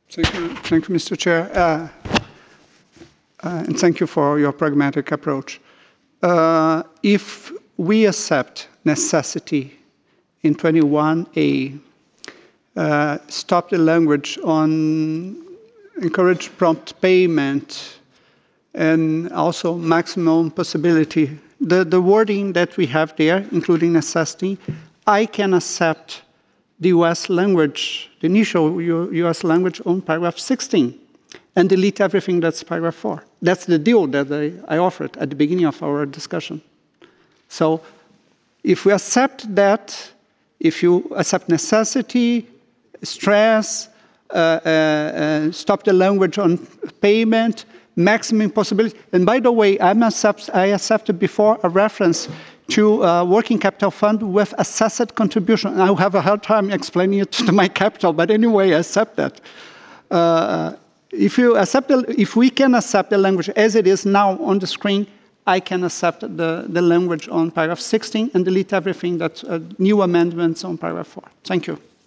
Thank you, Mr. Chair. And thank you for your pragmatic approach. If we accept necessity in 21A, stop the language on encourage prompt payment, and also maximum possibility, the wording that we have there, including necessity, I can accept the US language, the initial US language on paragraph 16, and delete everything that's paragraph 4. That's the deal that I offered at the beginning of our discussion. So if we accept that, if you accept necessity, stress, stop the language on payment, maximum possibility. And by the way, I accepted before a reference to a working capital fund with assessed contribution. I'll have a hard time explaining it to my capital, but anyway, I accept that. If we can accept the language as it is now on the screen, I can accept the language on paragraph 16 and delete everything that's new amendments on paragraph 4. Thank you.